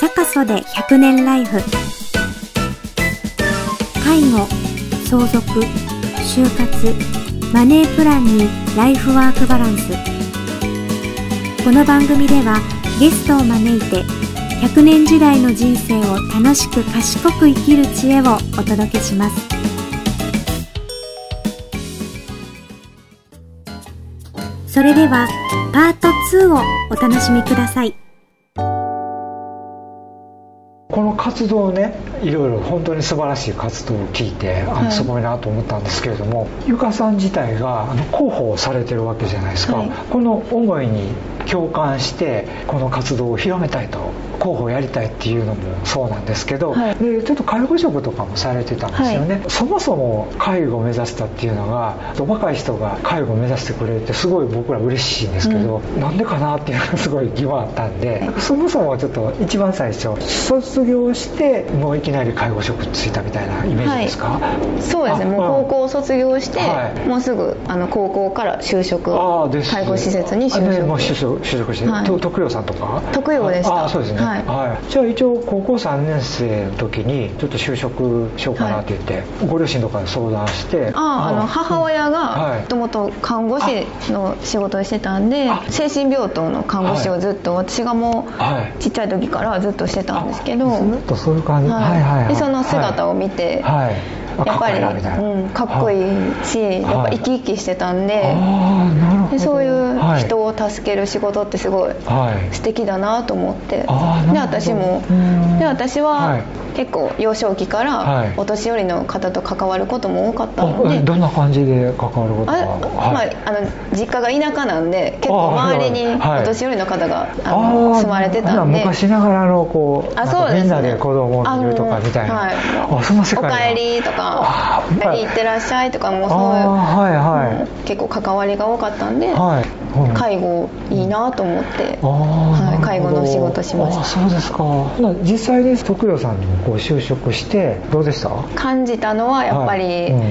坂曽で100年ライフ。介護、相続、就活、マネープランにライフワークバランス。この番組ではゲストを招いて100年時代の人生を楽しく賢く生きる知恵をお届けします。それではパート2をお楽しみください。 この活動をね、いろいろ本当に素晴らしい活動を聞いてすごいなと思ったんですけれども、ゆかさん自体が広報をされてるわけじゃないですか、はい、この思いに共感してこの活動を広めたいと、広報をやりたいっていうのもそうなんですけど、はい、でちょっと介護職とかもされてたんですよね、はい、そもそも介護を目指したっていうのが、若い人が介護を目指してくれるってすごい僕ら嬉しいんですけど、なんでかなっていうのがすごい疑問あったんで、そもそもちょっと一番最初卒業してもういきなり介護職ついたみたいなイメージですか？ はい、そうですね。もう高校を卒業して、はい、もうすぐ高校から就職、介護施設に就職、 もう就職して、はい、特養さんとか？ 特養でした。 そうですね、はいはい、じゃあ一応高校3年生の時にちょっと就職しようかなって言って、はい、ご両親とかに相談して、 母親がもともと看護師の仕事をしてたんで、精神病棟の看護師をずっと、私がもうちっちゃい時からずっとしてたんですけど、 ずっとそういう感じ、はいはいはい、 でその姿を見て、はい、やっぱりかっこいいし、やっぱ生き生きしてたんで、でそういう人を助ける仕事ってすごい素敵だなと思って、で私は結構幼少期からお年寄りの方と関わることも多かったので、 どんな感じで関わることが？ 実家が田舎なんで、結構周りにお年寄りの方が住まれてたんで、 昔ながらのこうみんなで子供を見るとかみたいな、そんな世界おかえりとかいってらっしゃいとかもそういう、 はいはい、 結構関わりが多かったんで、介護いいなと思って、介護のお仕事しました。 そうですか。実際に特養さんにもこう就職してどうでした？ 感じたのはやっぱり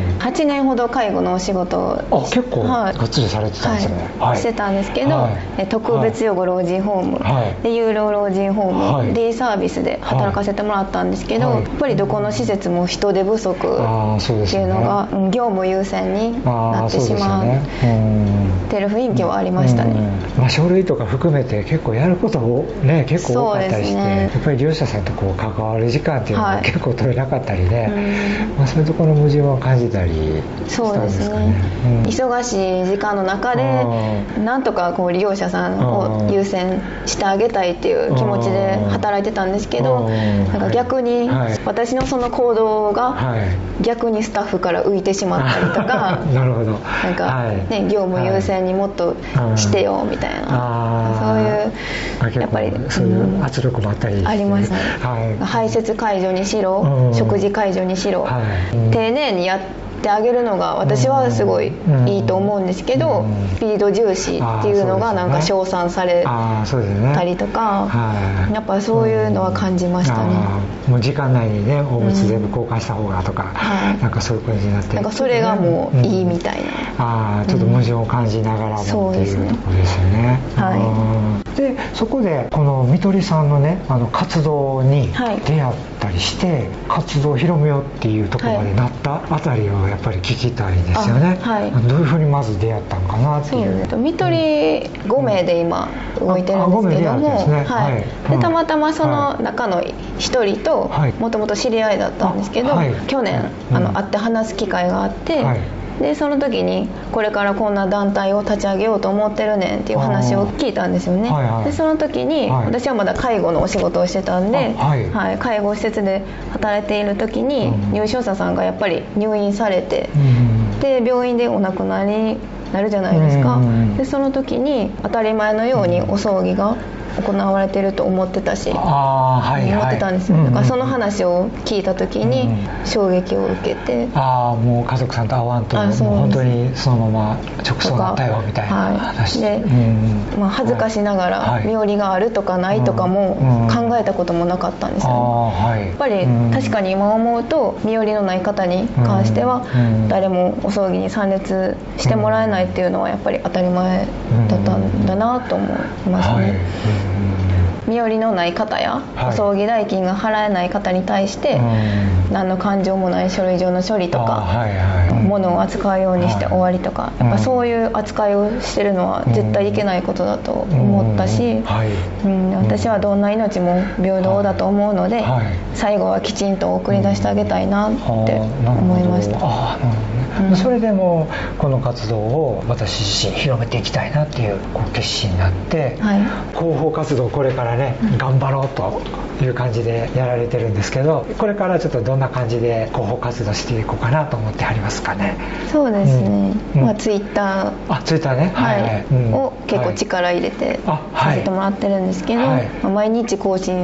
8年ほど介護のお仕事を結構がっつりされてたんですね、 してたんですけど、特別養護老人ホーム、で有料老人ホーム、デイサービスで働かせてもらったんですけど、やっぱりどこの施設も人手不足っていうのが業務優先になってしまってる雰囲気はありましたね。 書類とか含めて結構やることをね、結構多かったりして、やっぱり利用者さんとこう関わる時間っていうのが結構取れなかったりね、そういうところの矛盾を感じたりしたんですかね。 忙しい時間の中でなんとかこう利用者さんを優先してあげたいっていう気持ちで働いてたんですけど、なんか逆に私のその行動が逆にスタッフから浮いてしまったりとかなるほど、 なんか、業務優先にもっとしてよみたいな、そういうやっぱりそういう圧力もあったりありますね。排泄介助にしろ、食事介助にしろ、丁寧にやってあげるのが私はすごいいいと思うんですけど、スピード重視っていうのがなんか称賛されたりとか、やっぱそういうのは感じましたね。 もう時間内にね、おむつ全部交換した方がとか、なんかそういう感じになって、 なんかそれがもういいみたいな、 ちょっと矛盾を感じながらもっていうところですよね。でそこでこのみとりさんのね、活動に出会ったりして、活動を広めようっていうところまでなったあたりをやっぱり聞きたいですよね。どういうふうにまず出会ったのかなっていう。 みとり5名で今動いてるんですけども、でたまたまその中の1人ともともと知り合いだったんですけど、去年会って話す機会があって、でその時にこれからこんな団体を立ち上げようと思ってるねんっていう話を聞いたんですよね。でその時に、私はまだ介護のお仕事をしてたんで、介護施設で働いている時に入所者さんがやっぱり入院されて、で病院でお亡くなりになるじゃないですか。でその時に当たり前のようにお葬儀が行われてると思ってたし、思ってたんですよ。だからその話を聞いた時に衝撃を受けて、 もう家族さんと会わんと、もう本当にそのまま直送だったよみたいな話で、恥ずかしながら身寄りがあるとかないとかも考えたこともなかったんですよね。やっぱり確かに今思うと身寄りのない方に関しては誰もお葬儀に参列してもらえないっていうのはやっぱり当たり前だったんだなと思いますね。 身寄りのない方や、お葬儀代金が払えない方に対して、何の感情もない書類上の処理とか、物を扱うようにして終わりとか、やっぱそういう扱いをしてるのは絶対いけないことだと思ったし、私はどんな命も平等だと思うので、最後はきちんと送り出してあげたいなって思いました。 それでもこの活動を私自身広めていきたいなっていう決心になって、広報活動をこれからね、頑張ろうという感じでやられてるんですけど、これからちょっとどんな感じで広報活動していこうかなと思ってありますかね。 そうですね、ツイッターね、 を結構力入れてさせてもらってるんですけど、毎日必ず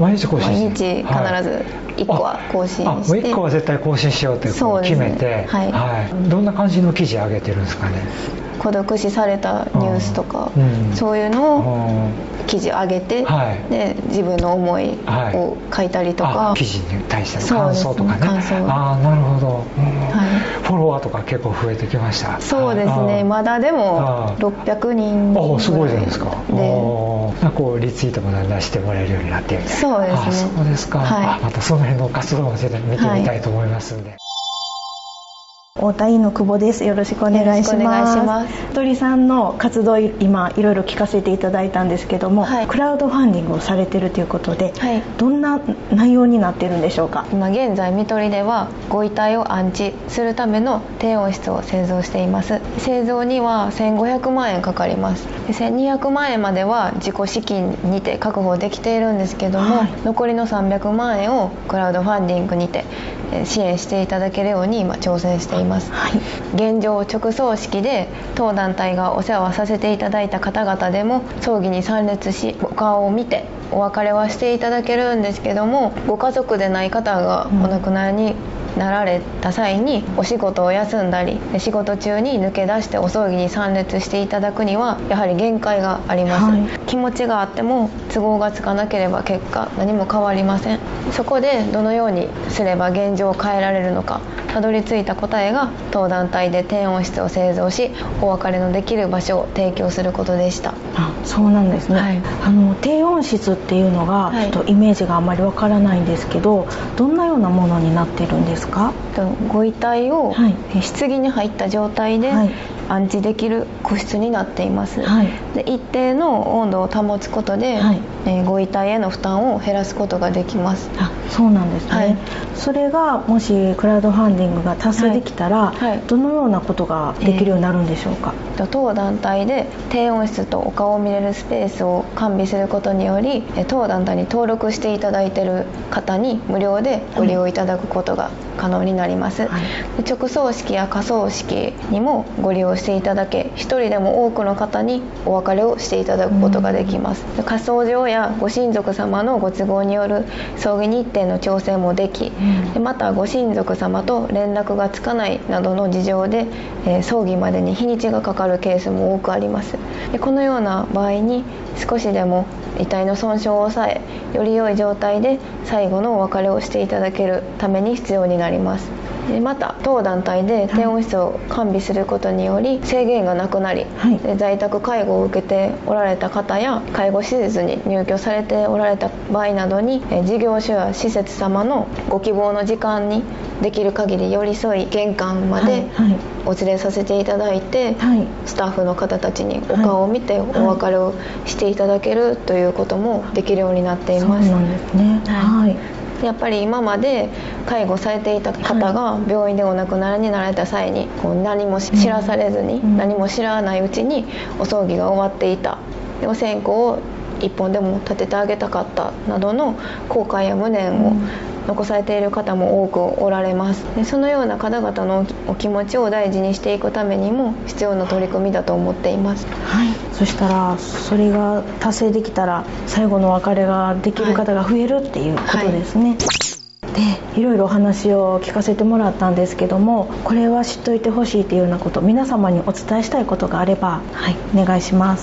1個は更新して、 1個は絶対更新しようということを決めて、どんな感じの記事上げてるんですかね。 孤独死されたニュースとか、そういうのを記事上げて、で自分の思いを書いたりとか、 記事に対しての感想とかね。なるほど、フォロワーとか結構増えてきました。 そうですね、まだでも600人ぐらい。 すごいじゃないですか。リツイートもだんだんしてもらえるようになってみたいな。 そうですね。 そうですか。またその辺の活動も見てみたいと思いますんで。 太田医の久保です。よろしくお願いします。鳥さんの活動、今いろいろ聞かせていただいたんですけども、クラウドファンディングをされているということで、どんな内容になっているんでしょうか。 今現在看取りではご遺体を安置するための低温室を製造しています。製造には1500万円かかります。1200万円までは自己資金にて確保できているんですけども、残りの300万円をクラウドファンディングにて支援していただけるように今挑戦しています。現状直葬式で当団体がお世話させていただいた方々でも葬儀に参列し、お顔を見てお別れはしていただけるんですけども、ご家族でない方がお亡くなりになられた際にお仕事を休んだり仕事中に抜け出してお葬儀に参列していただくにはやはり限界があります、気持ちがあっても都合がつかなければ結果何も変わりません。そこでどのようにすれば現状を変えられるのかたどり着いた答えが当団体で低温室を製造しお別れのできる場所を提供することでした。 そうなんですね、低温室っていうのがちょっとイメージがあまりわからないんですけど、どんなようなものになっているんですか。 ご遺体を棺に入った状態で安置できる個室になっています、で一定の温度を保つことで、ご遺体への負担を減らすことができます。 そうなんですね、それがもしクラウドファンディングが達成できたら、どのようなことができるようになるんでしょうか。 当団体で低温室とお顔を見れるスペースを完備することにより、当団体に登録していただいている方に無料でご利用いただくことが可能になります、直葬式や火葬式にもご利用していただけ、一人でも多くの方にお別れをしていただくことができます、火葬場やご親族様のご都合による葬儀日程の調整もでき、またご親族様と連絡がつかないなどの事情で、葬儀までに日にちがかかるケースも多くあります。このような場合に少しでも遺体の損傷を抑え、より良い状態で最後のお別れをしていただけるために必要になります。また当団体で低温室を完備することにより制限がなくなり、在宅介護を受けておられた方や介護施設に入居されておられた場合などに、事業所や施設様のご希望の時間にできる限り寄り添い玄関までお連れさせていただいて、スタッフの方たちにお顔を見てお別れをしていただけるということもできるようになっています。 そうなんですね、 やっぱり今まで介護されていた方が病院でお亡くなりになられた際に何も知らされずに、何も知らないうちにお葬儀が終わっていた、お線香を一本でも立ててあげたかったなどの後悔や無念を残されている方も多くおられます。でそのような方々のお気持ちを大事にしていくためにも必要な取り組みだと思っています。 そしたらそれが達成できたら最後のお別れができる方が増えるっていうことですね、でいろいろお話を聞かせてもらったんですけども、これは知っといてほしいというようなこと、皆様にお伝えしたいことがあれば、お願いします。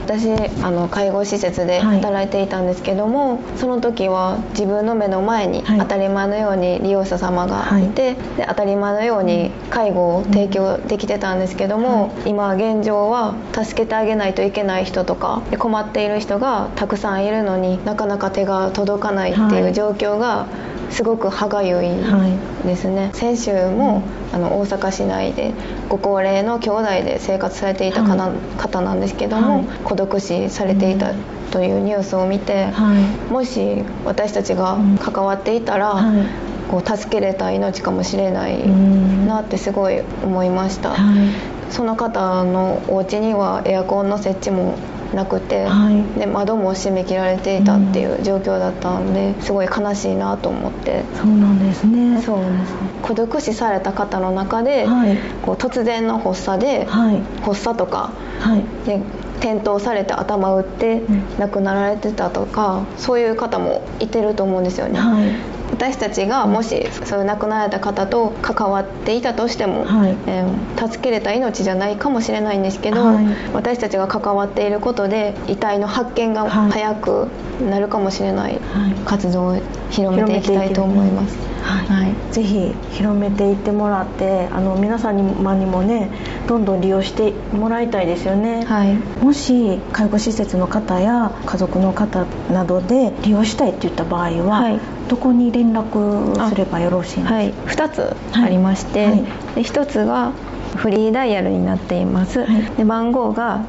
私介護施設で働いていたんですけども、その時は自分の目の前に当たり前のように利用者様がいて、で当たり前のように介護を提供できてたんですけども、今現状は助けてあげないといけない人とか困っている人がたくさんいるのになかなか手が届かないっていう状況がすごく歯がゆいですね。先週も大阪市内でご高齢の兄弟で生活されていた方なんですけども、孤独死されていたというニュースを見て、もし私たちが関わっていたら、こう助けれた命かもしれないなってすごい思いました。その方のお家にはエアコンの設置もなくて、で窓も閉め切られていたっていう状況だったんで、すごい悲しいなと思って。 そうなんですね。 そうですね。孤独死された方の中で、こう突然の発作で、発作とか、で転倒されて頭打って亡くなられてたとか、そういう方もいてると思うんですよね。私たちがもしそういう亡くなられた方と関わっていたとしても、助けれた命じゃないかもしれないんですけど、私たちが関わっていることで遺体の発見が早くなるかもしれない活動を広めていきたいと思います。 ぜひ広めていってもらって、皆さんにもねどんどん利用してもらいたいですよね。もし介護施設の方や家族の方などで利用したいって言った場合は、どこに連絡すればよろしいんですか？ 2つありまして、で1つがフリーダイヤルになっています。で番号が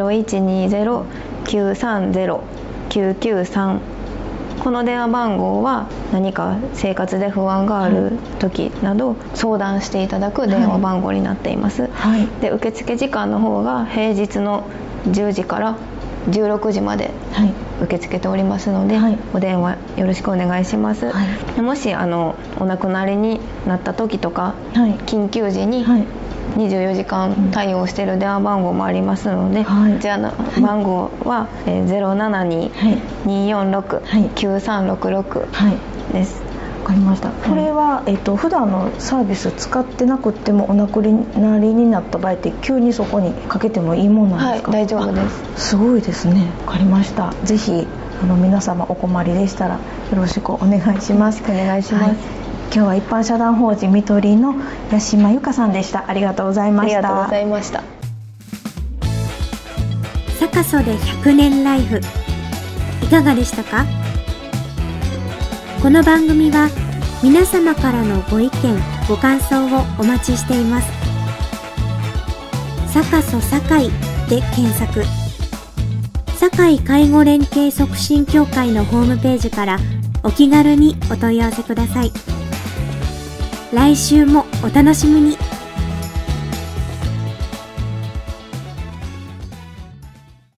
0120-930-993。この電話番号は何か生活で不安がある時など相談していただく電話番号になっています。で受付時間の方が平日の10時から16時まで受け付けておりますので、お電話よろしくお願いします。でもしお亡くなりになった時とか、緊急時に24時間対応している電話番号もありますので、こちらの番号は 072-246-9366 です。 わかりました。これは、普段のサービス使ってなくてもお亡くなりになった場合って急にそこにかけてもいいもんなんですか？ 大丈夫です。 すごいですね。わかりました。ぜひ皆様お困りでしたらよろしくお願いします。 お願いします。 今日は一般社団法人みとりの八島由香さんでした。ありがとうございました。 ありがとうございました。 サカソで100年ライフ、いかがでしたか？この番組は皆様からのご意見ご感想をお待ちしています。サカソ堺で検索。堺介護連携促進協会のホームページからお気軽にお問い合わせください。来週もお楽しみに。